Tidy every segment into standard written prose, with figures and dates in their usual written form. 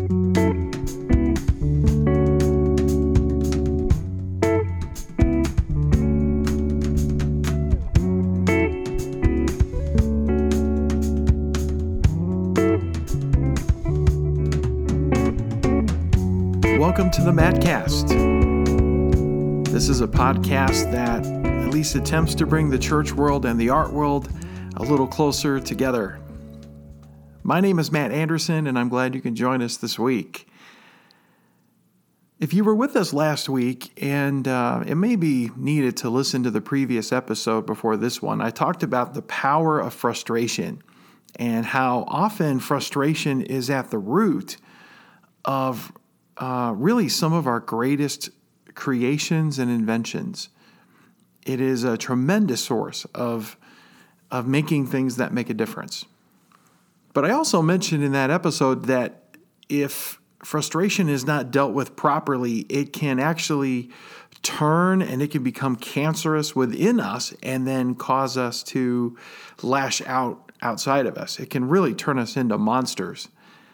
Welcome to the Mattcast. This is a podcast that at least attempts to bring the church world and the art world a little closer together. My name is Matt Anderson, and I'm glad you can join us this week. If you were with us last week, and it may be needed to listen to the previous episode before this one, I talked about the power of frustration and how often frustration is at the root of really some of our greatest creations and inventions. It is a tremendous source of making things that make a difference. But I also mentioned in that episode that if frustration is not dealt with properly, it can actually turn and it can become cancerous within us and then cause us to lash out outside of us. It can really turn us into monsters.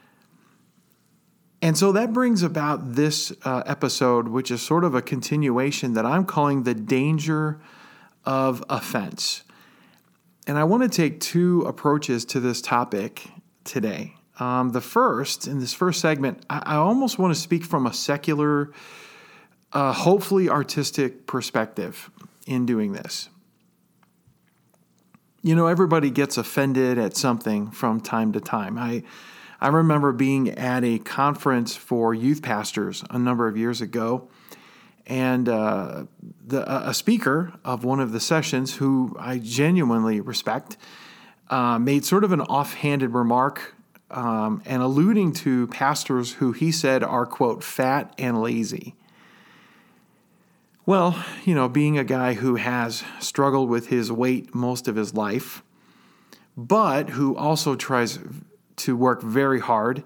And so that brings about this episode, which is sort of a continuation that I'm calling the danger of offense. And I want to take two approaches to this topic today. The first, in this first segment, I almost want to speak from a secular, hopefully artistic perspective in doing this. You know, everybody gets offended at something from time to time. I remember being at a conference for youth pastors a number of years ago, and a speaker of one of the sessions, who I genuinely respect, made sort of an offhanded remark and alluding to pastors who he said are, quote, fat and lazy. Well, you know, being a guy who has struggled with his weight most of his life, but who also tries to work very hard.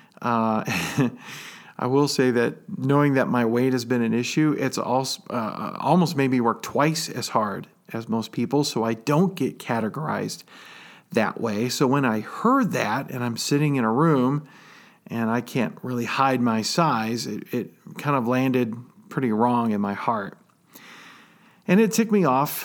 I will say that knowing that my weight has been an issue, it's also almost made me work twice as hard as most people, so I don't get categorized that way. So when I heard that, and I'm sitting in a room, and I can't really hide my size, it kind of landed pretty wrong in my heart. And it ticked me off,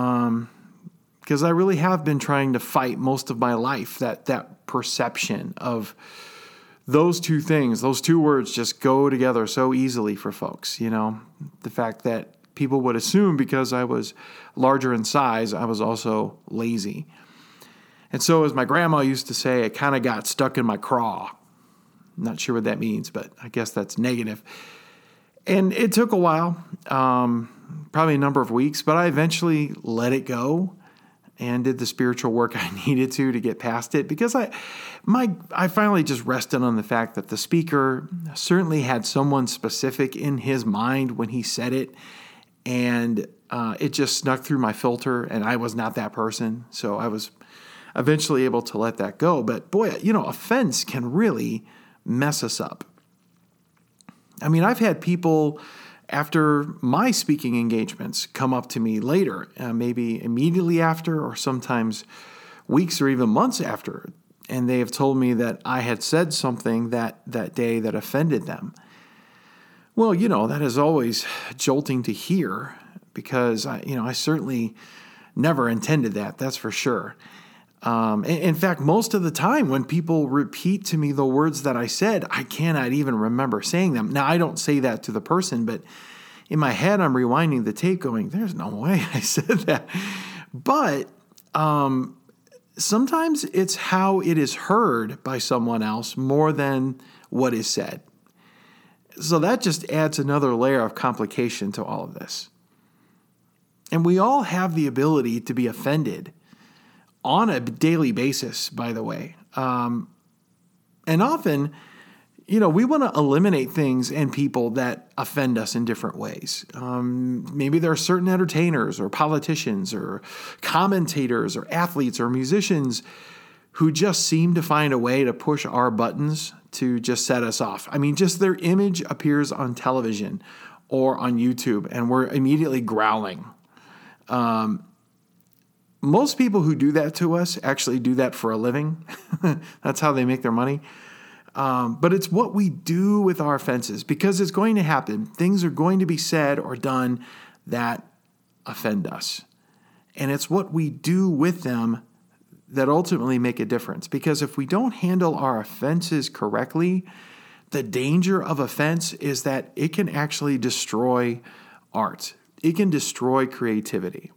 because I really have been trying to fight most of my life that perception of those two things. Those two words just go together so easily for folks. You know, the fact that people would assume because I was larger in size, I was also lazy. And so, as my grandma used to say, it kind of got stuck in my craw. I'm not sure what that means, but I guess that's negative. And it took a while, probably a number of weeks, but I eventually let it go and did the spiritual work I needed to get past it, because I finally just rested on the fact that the speaker certainly had someone specific in his mind when he said it, and it just snuck through my filter, and I was not that person, so I was eventually able to let that go. But boy, you know, offense can really mess us up. I mean, I've had people after my speaking engagements come up to me later, maybe immediately after, or sometimes weeks or even months after, and they have told me that I had said something that day that offended them. Well, you know, that is always jolting to hear, because I certainly never intended that, that's for sure. In fact, most of the time when people repeat to me the words that I said, I cannot even remember saying them. Now, I don't say that to the person, but in my head, I'm rewinding the tape going, there's no way I said that. But sometimes it's how it is heard by someone else more than what is said. So that just adds another layer of complication to all of this. And we all have the ability to be offended on a daily basis, by the way. And often, you know, we want to eliminate things and people that offend us in different ways. Maybe there are certain entertainers or politicians or commentators or athletes or musicians who just seem to find a way to push our buttons to just set us off. I mean, just their image appears on television or on YouTube, and we're immediately growling. Most people who do that to us actually do that for a living. That's how they make their money. But it's what we do with our offenses, because it's going to happen. Things are going to be said or done that offend us. And it's what we do with them that ultimately make a difference. Because if we don't handle our offenses correctly, the danger of offense is that it can actually destroy art. It can destroy creativity.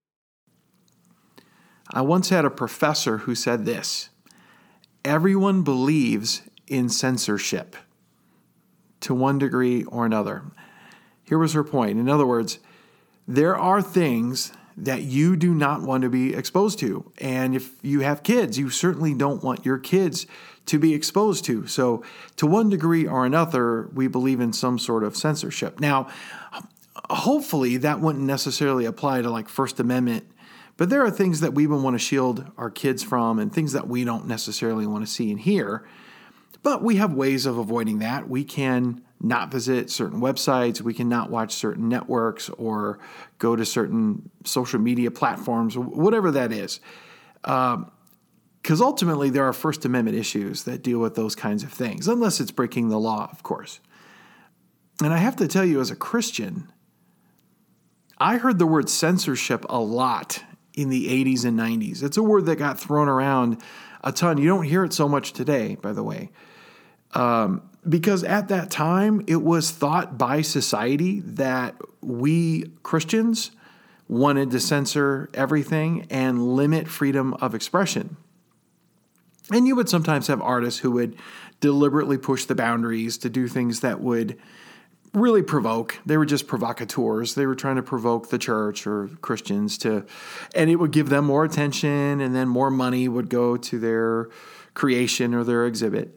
I once had a professor who said this: everyone believes in censorship to one degree or another. Here was her point. In other words, there are things that you do not want to be exposed to. And if you have kids, you certainly don't want your kids to be exposed to. So to one degree or another, we believe in some sort of censorship. Now, hopefully that wouldn't necessarily apply to like First Amendment, but there are things that we would want to shield our kids from and things that we don't necessarily want to see and hear. But we have ways of avoiding that. We can not visit certain websites. We can not watch certain networks or go to certain social media platforms, whatever that is. Because ultimately there are First Amendment issues that deal with those kinds of things, unless it's breaking the law, of course. And I have to tell you, as a Christian, I heard the word censorship a lot in the 80s and 90s. It's a word that got thrown around a ton. You don't hear it so much today, by the way. Because at that time, it was thought by society that we Christians wanted to censor everything and limit freedom of expression. And you would sometimes have artists who would deliberately push the boundaries to do things that would really provoke. They were just provocateurs. They were trying to provoke the church or Christians and it would give them more attention, and then more money would go to their creation or their exhibit.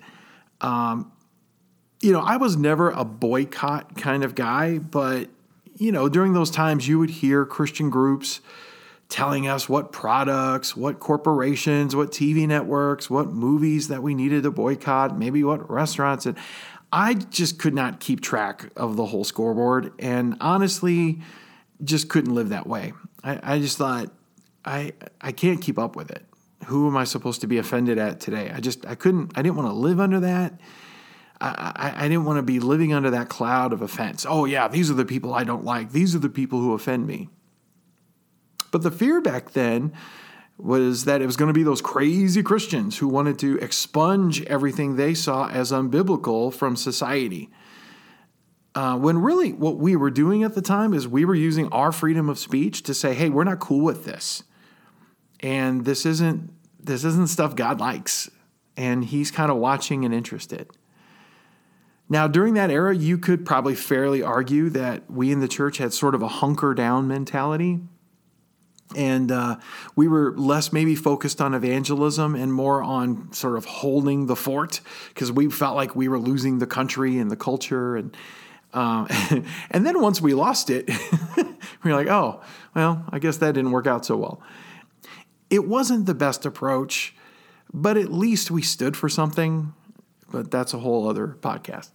I was never a boycott kind of guy, but, during those times you would hear Christian groups telling us what products, what corporations, what TV networks, what movies that we needed to boycott, maybe what restaurants. And I just could not keep track of the whole scoreboard, and honestly just couldn't live that way. I just thought, I can't keep up with it. Who am I supposed to be offended at today? I didn't want to live under that. I didn't want to be living under that cloud of offense. Oh yeah, these are the people I don't like. These are the people who offend me. But the fear back then was that it was going to be those crazy Christians who wanted to expunge everything they saw as unbiblical from society. When really what we were doing at the time is we were using our freedom of speech to say, hey, we're not cool with this. And this isn't stuff God likes. And he's kind of watching and interested. Now, during that era, you could probably fairly argue that we in the church had sort of a hunker down mentality. And we were less maybe focused on evangelism and more on sort of holding the fort, because we felt like we were losing the country and the culture. And and then once we lost it, we were like, oh, well, I guess that didn't work out so well. It wasn't the best approach, but at least we stood for something. But that's a whole other podcast.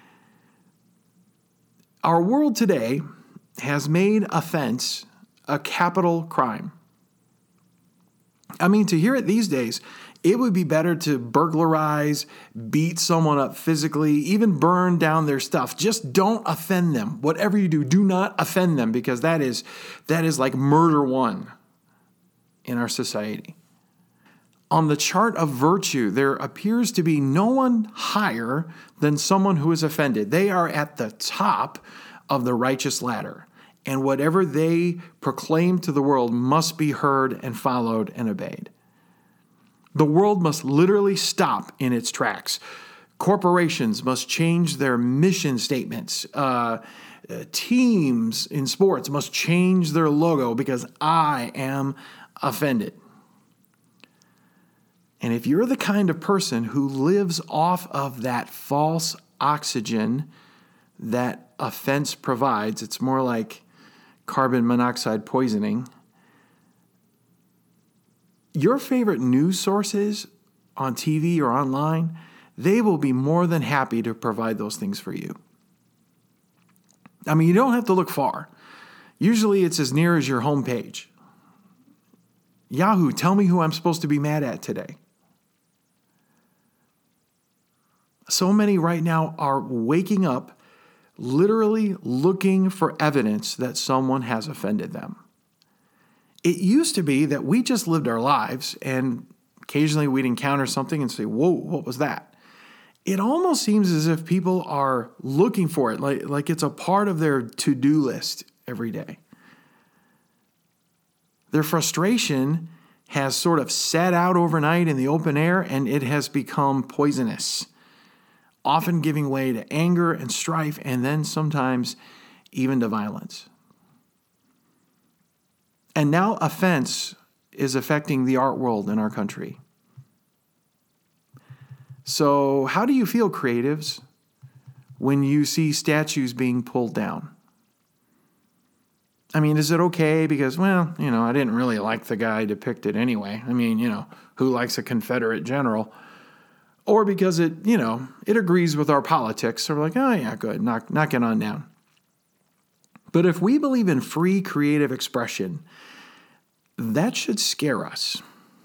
Our world today has made offense a capital crime. I mean, to hear it these days, it would be better to burglarize, beat someone up physically, even burn down their stuff. Just don't offend them. Whatever you do, do not offend them, because that is like murder one in our society. On the chart of virtue, there appears to be no one higher than someone who is offended. They are at the top of the righteous ladder. And whatever they proclaim to the world must be heard and followed and obeyed. The world must literally stop in its tracks. Corporations must change their mission statements. Teams in sports must change their logo because I am offended. And if you're the kind of person who lives off of that false oxygen that offense provides, it's more like carbon monoxide poisoning. Your favorite news sources on TV or online, they will be more than happy to provide those things for you. I mean, you don't have to look far. Usually it's as near as your homepage. Yahoo, tell me who I'm supposed to be mad at today. So many right now are waking up, literally looking for evidence that someone has offended them. It used to be that we just lived our lives and occasionally we'd encounter something and say, whoa, what was that? It almost seems as if people are looking for it, like it's a part of their to-do list every day. Their frustration has sort of sat out overnight in the open air, and it has become poisonous, often giving way to anger and strife, and then sometimes even to violence. And now offense is affecting the art world in our country. So how do you feel, creatives, when you see statues being pulled down? I mean, is it okay because, well, I didn't really like the guy depicted anyway. I mean, who likes a Confederate general? Or because it agrees with our politics. So we're like, oh yeah, good, knock it on down. But if we believe in free creative expression, that should scare us.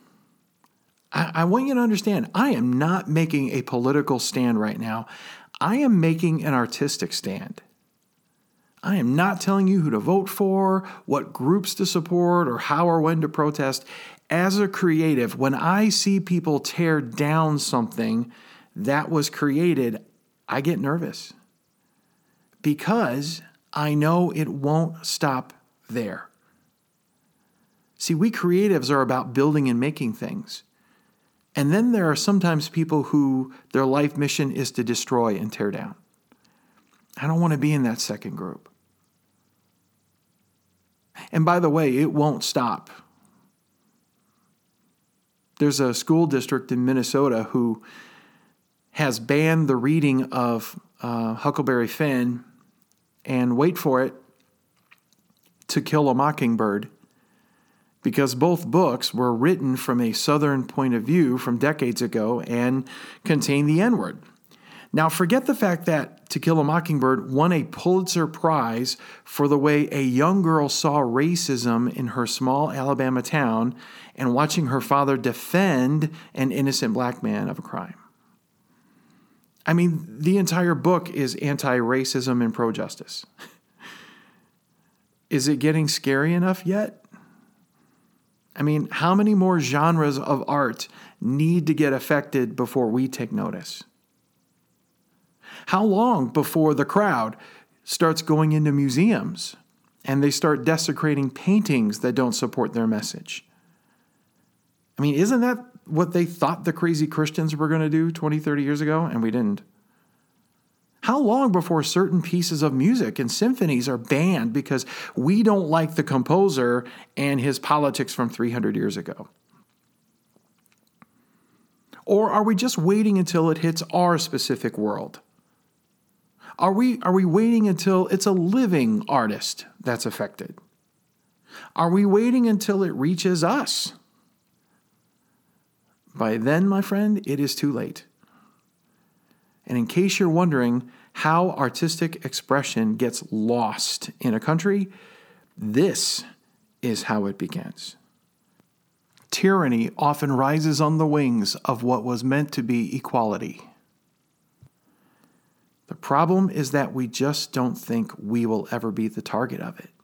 I want you to understand, I am not making a political stand right now. I am making an artistic stand. I am not telling you who to vote for, what groups to support, or how or when to protest. As a creative, when I see people tear down something that was created, I get nervous because I know it won't stop there. See, we creatives are about building and making things. And then there are sometimes people who their life mission is to destroy and tear down. I don't want to be in that second group. And by the way, it won't stop. There's a school district in Minnesota who has banned the reading of Huckleberry Finn and, wait for it, To Kill a Mockingbird, because both books were written from a Southern point of view from decades ago and contain the N-word. Now, forget the fact that To Kill a Mockingbird won a Pulitzer Prize for the way a young girl saw racism in her small Alabama town and watching her father defend an innocent black man of a crime. I mean, the entire book is anti-racism and pro-justice. Is it getting scary enough yet? I mean, how many more genres of art need to get affected before we take notice? How long before the crowd starts going into museums and they start desecrating paintings that don't support their message? I mean, isn't that what they thought the crazy Christians were going to do 20, 30 years ago? And we didn't. How long before certain pieces of music and symphonies are banned because we don't like the composer and his politics from 300 years ago? Or are we just waiting until it hits our specific world? Are we waiting until it's a living artist that's affected? Are we waiting until it reaches us? By then, my friend, it is too late. And in case you're wondering how artistic expression gets lost in a country, this is how it begins. Tyranny often rises on the wings of what was meant to be equality. The problem is that we just don't think we will ever be the target of it.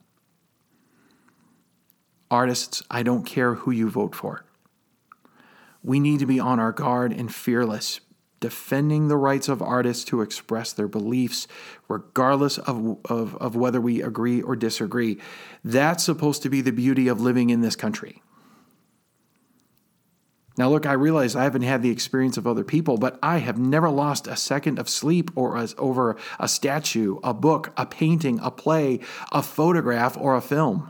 Artists, I don't care who you vote for. We need to be on our guard and fearless, defending the rights of artists to express their beliefs, regardless of whether we agree or disagree. That's supposed to be the beauty of living in this country. Now, look, I realize I haven't had the experience of other people, but I have never lost a second of sleep over a statue, a book, a painting, a play, a photograph, or a film.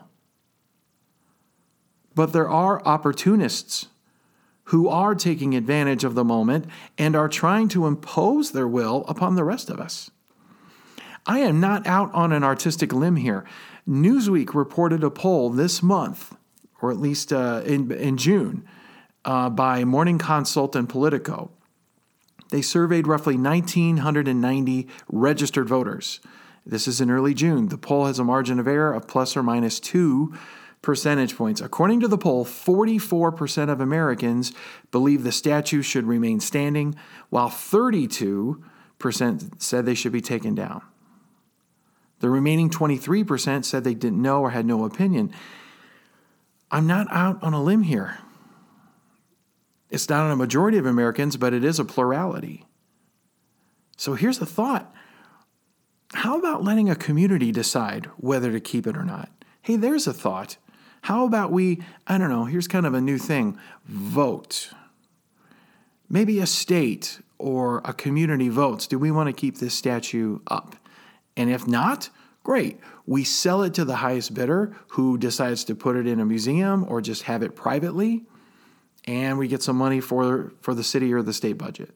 But there are opportunists who are taking advantage of the moment and are trying to impose their will upon the rest of us. I am not out on an artistic limb here. Newsweek reported a poll this month, or at least in June, by Morning Consult and Politico. They surveyed roughly 1,990 registered voters. This is in early June. The poll has a margin of error of plus or minus 2 percentage points. According to the poll, 44% of Americans believe the statue should remain standing, while 32% said they should be taken down. The remaining 23% said they didn't know or had no opinion. I'm not out on a limb here. It's not a majority of Americans, but it is a plurality. So here's the thought. How about letting a community decide whether to keep it or not? Hey, there's a thought. How about here's kind of a new thing, vote. Maybe a state or a community votes. Do we want to keep this statue up? And if not, great. We sell it to the highest bidder who decides to put it in a museum or just have it privately, and we get some money for the city or the state budget.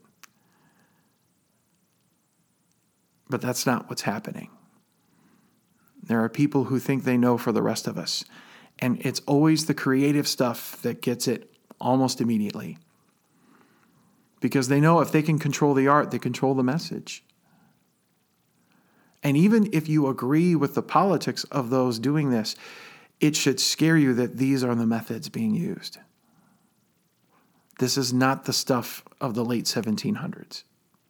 But that's not what's happening. There are people who think they know for the rest of us. And it's always the creative stuff that gets it almost immediately. Because they know if they can control the art, they control the message. And even if you agree with the politics of those doing this, it should scare you that these are the methods being used. This is not the stuff of the late 1700s.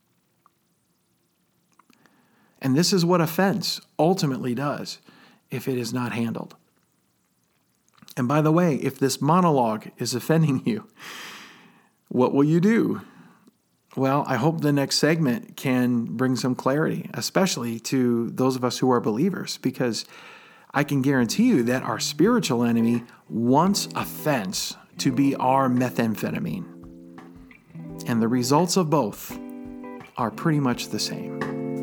And this is what offense ultimately does if it is not handled. And by the way, if this monologue is offending you, what will you do? Well, I hope the next segment can bring some clarity, especially to those of us who are believers, because I can guarantee you that our spiritual enemy wants offense to be our methamphetamine. And the results of both are pretty much the same.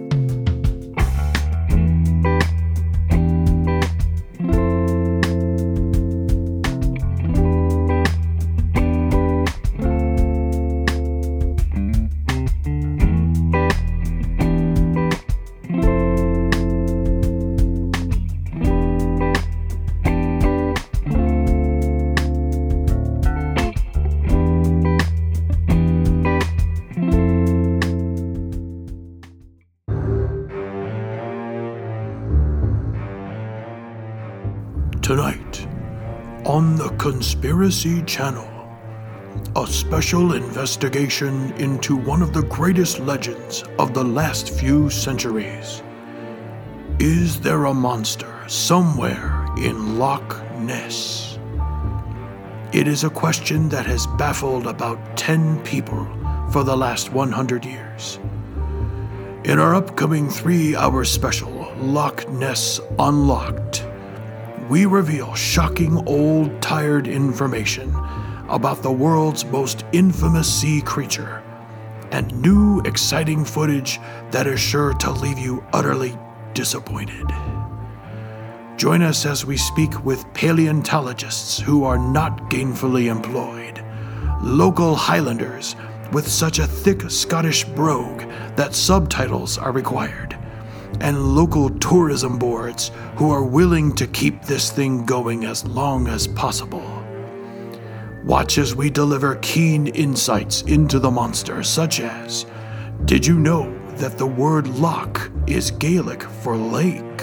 Tonight, on the Conspiracy Channel, a special investigation into one of the greatest legends of the last few centuries. Is there a monster somewhere in Loch Ness? It is a question that has baffled about 10 people for the last 100 years. In our upcoming 3-hour special, Loch Ness Unlocked, we reveal shocking old tired information about the world's most infamous sea creature and new exciting footage that is sure to leave you utterly disappointed. Join us as we speak with paleontologists who are not gainfully employed, local Highlanders with such a thick Scottish brogue that subtitles are required, and local tourism boards who are willing to keep this thing going as long as possible. Watch as we deliver keen insights into the monster, such as, did you know that the word loch is Gaelic for lake?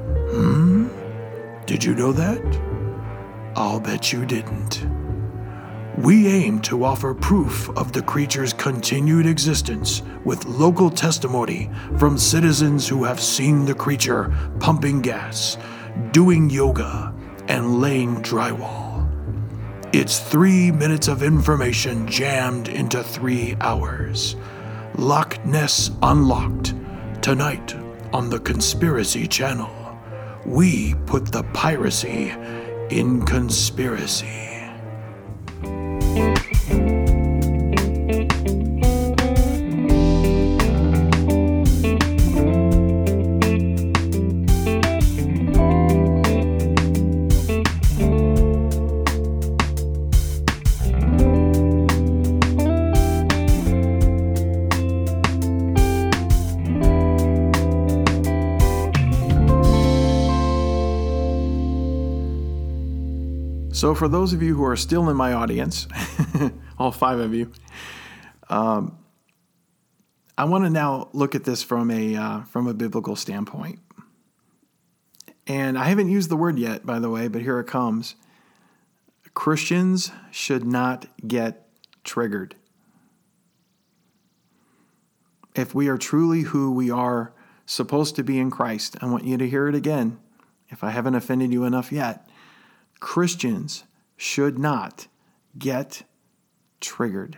Did you know that? I'll bet you didn't. We aim to offer proof of the creature's continued existence with local testimony from citizens who have seen the creature pumping gas, doing yoga, and laying drywall. It's 3 minutes of information jammed into 3 hours. Loch Ness Unlocked, tonight on the Conspiracy Channel. We put the piracy in conspiracy. So for those of you who are still in my audience, all 5 of you, I want to now look at this from a biblical standpoint. And I haven't used the word yet, by the way, but here it comes. Christians should not get triggered. If we are truly who we are supposed to be in Christ, I want you to hear it again. If I haven't offended you enough yet, Christians should not get triggered.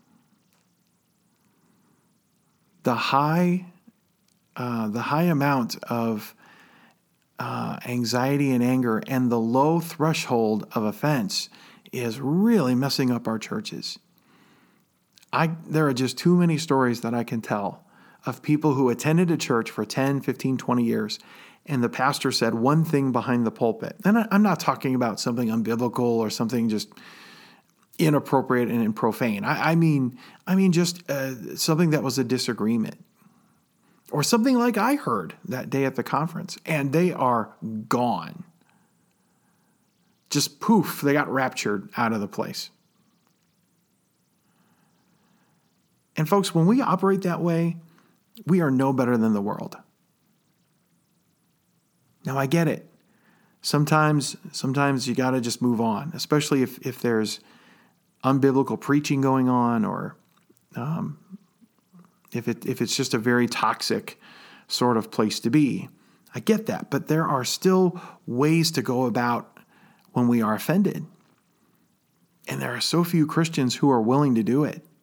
The high amount of anxiety and anger and the low threshold of offense is really messing up our churches. There are just too many stories that I can tell of people who attended a church for 10, 15, 20 years, and the pastor said one thing behind the pulpit. And I'm not talking about something unbiblical or something just inappropriate and profane. I mean just something that was a disagreement. Or something like I heard that day at the conference, and they are gone. Just poof, they got raptured out of the place. And folks, when we operate that way, we are no better than the world. Now, I get it. Sometimes you got to just move on, especially if there's unbiblical preaching going on, or if it's just a very toxic sort of place to be. I get that, but there are still ways to go about when we are offended. And there are so few Christians who are willing to do it.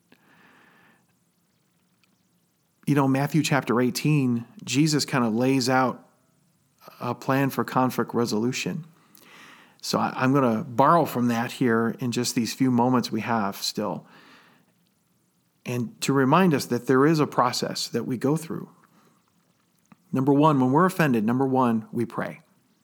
Matthew chapter 18, Jesus kind of lays out a plan for conflict resolution. So I'm going to borrow from that here in just these few moments we have still. And to remind us that there is a process that we go through. Number one, when we're offended, we pray.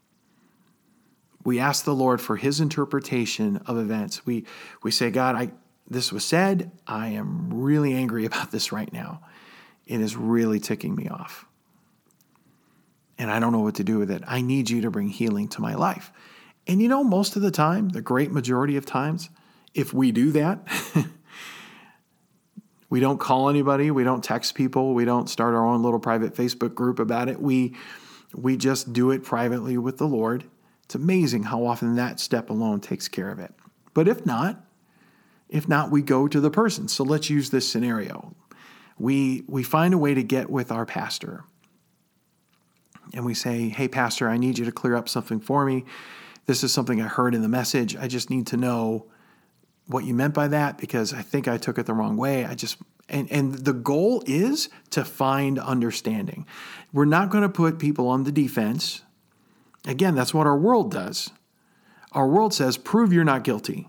We ask the Lord for his interpretation of events. We say, God, this was said. I am really angry about this right now. It is really ticking me off. And I don't know what to do with it. I need you to bring healing to my life. And most of the time, the great majority of times, if we do that, we don't call anybody, we don't text people, we don't start our own little private Facebook group about it. We just do it privately with the Lord. It's amazing how often that step alone takes care of it. But if not, we go to the person. So let's use this scenario. We find a way to get with our pastor. And we say, hey, pastor, I need you to clear up something for me. This is something I heard in the message. I just need to know what you meant by that, because I think I took it the wrong way. And the goal is to find understanding. We're not going to put people on the defense. Again, that's what our world does. Our world says, prove you're not guilty.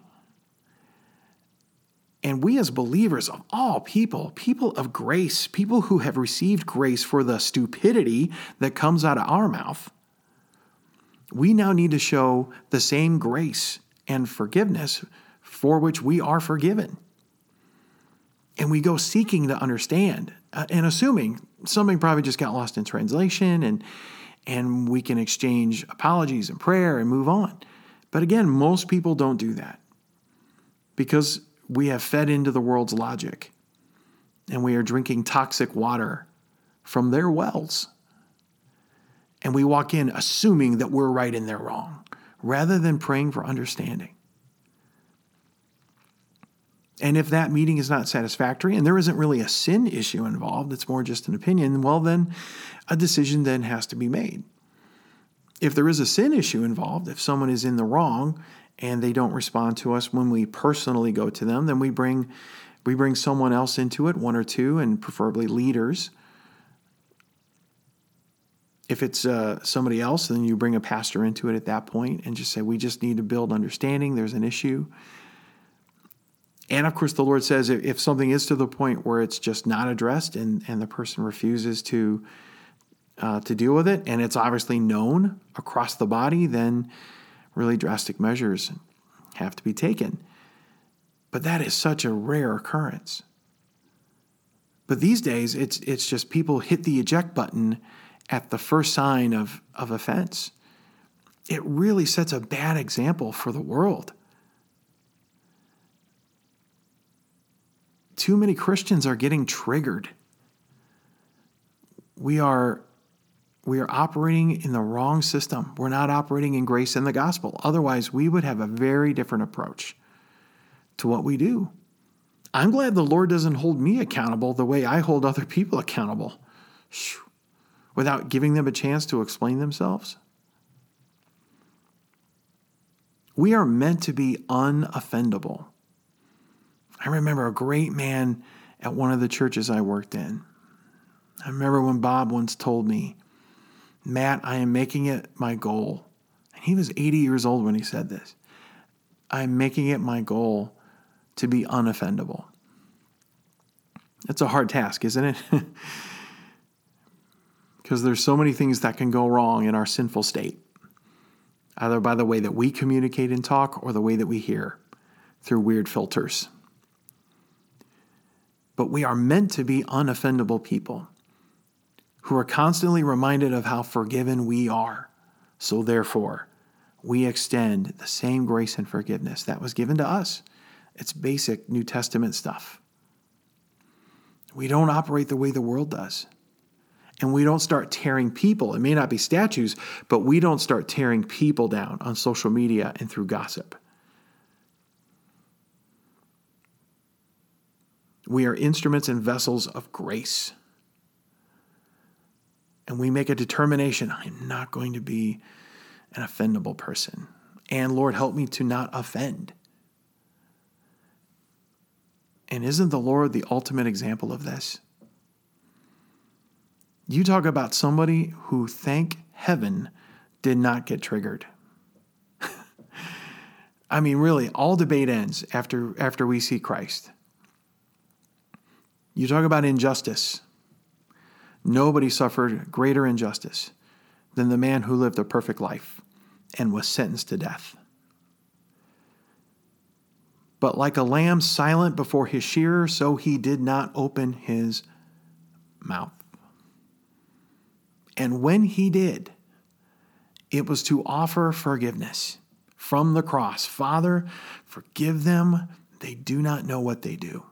And we as believers of all people of grace, people who have received grace for the stupidity that comes out of our mouth, we now need to show the same grace and forgiveness for which we are forgiven. And we go seeking to understand and assuming something probably just got lost in translation, and we can exchange apologies and prayer and move on. But again, most people don't do that because we have fed into the world's logic and we are drinking toxic water from their wells. And we walk in assuming that we're right and they're wrong, rather than praying for understanding. And if that meeting is not satisfactory and there isn't really a sin issue involved, it's more just an opinion, well, then a decision then has to be made. If there is a sin issue involved, if someone is in the wrong and they don't respond to us when we personally go to them, then we bring someone else into it, one or two, and preferably leaders. If it's somebody else, then you bring a pastor into it at that point and just say, we just need to build understanding. There's an issue. And of course, the Lord says if something is to the point where it's just not addressed and the person refuses to deal with it, and it's obviously known across the body, then really drastic measures have to be taken. But that is such a rare occurrence. But these days, it's just people hit the eject button at the first sign of offense. It really sets a bad example for the world. Too many Christians are getting triggered. We are we are operating in the wrong system. We're not operating in grace and the gospel. Otherwise, we would have a very different approach to what we do. I'm glad the Lord doesn't hold me accountable the way I hold other people accountable, without giving them a chance to explain themselves. We are meant to be unoffendable. I remember a great man at one of the churches I worked in. I remember when Bob once told me, Matt, I am making it my goal. And he was 80 years old when he said this. I'm making it my goal to be unoffendable. It's a hard task, isn't it? Because there's so many things that can go wrong in our sinful state, either by the way that we communicate and talk or the way that we hear through weird filters. But we are meant to be unoffendable people who are constantly reminded of how forgiven we are. So therefore, we extend the same grace and forgiveness that was given to us. It's basic New Testament stuff. We don't operate the way the world does. And we don't start tearing people. It may not be statues, but we don't start tearing people down on social media and through gossip. We are instruments and vessels of grace. And we make a determination, I'm not going to be an offendable person. And Lord, help me to not offend. And isn't the Lord the ultimate example of this? You talk about somebody who, thank heaven, did not get triggered. I mean, really, all debate ends after we see Christ. You talk about injustice. Nobody suffered greater injustice than the man who lived a perfect life and was sentenced to death. But like a lamb silent before his shearer, so he did not open his mouth. And when he did, it was to offer forgiveness from the cross. Father, forgive them. They do not know what they do.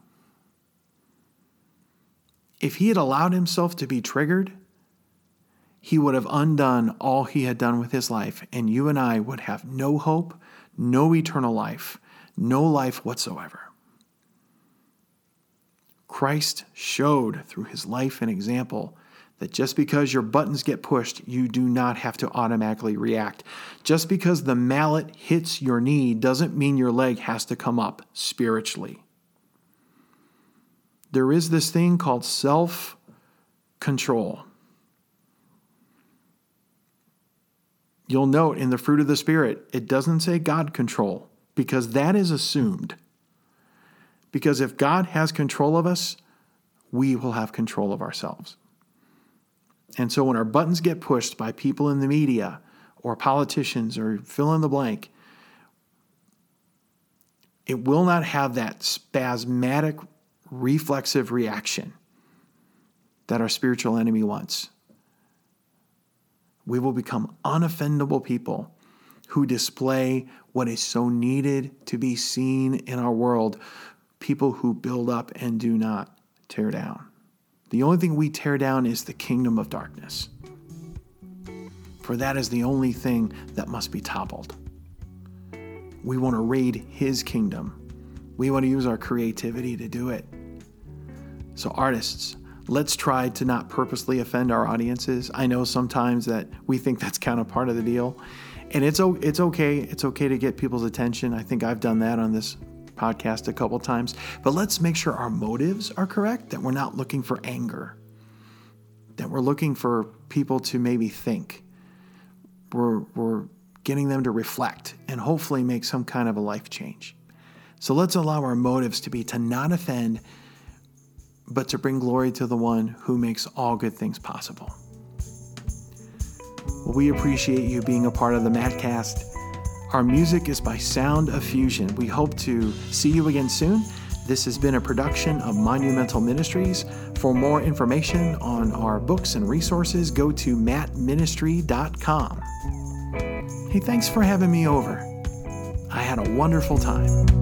If he had allowed himself to be triggered, he would have undone all he had done with his life, and you and I would have no hope, no eternal life, no life whatsoever. Christ showed through his life and example that just because your buttons get pushed, you do not have to automatically react. Just because the mallet hits your knee doesn't mean your leg has to come up spiritually. There is this thing called self-control. You'll note in the fruit of the Spirit, it doesn't say God control, because that is assumed. Because if God has control of us, we will have control of ourselves. And so when our buttons get pushed by people in the media or politicians or fill in the blank, it will not have that spasmodic, reflexive reaction that our spiritual enemy wants. We will become unoffendable people who display what is so needed to be seen in our world, people who build up and do not tear down. The only thing we tear down is the kingdom of darkness, for that is the only thing that must be toppled. We want to raid his kingdom. We want to use our creativity to do it. So artists, let's try to not purposely offend our audiences. I know sometimes that we think that's kind of part of the deal. And it's okay. It's okay to get people's attention. I think I've done that on this podcast a couple times. But let's make sure our motives are correct, that we're not looking for anger, that we're looking for people to maybe think. We're getting them to reflect and hopefully make some kind of a life change. So let's allow our motives to be to not offend, but to bring glory to the one who makes all good things possible. Well, we appreciate you being a part of the Mattcast. Our music is by Sound of Fusion. We hope to see you again soon. This has been a production of Monumental Ministries. For more information on our books and resources, go to mattministry.com. Hey, thanks for having me over. I had a wonderful time.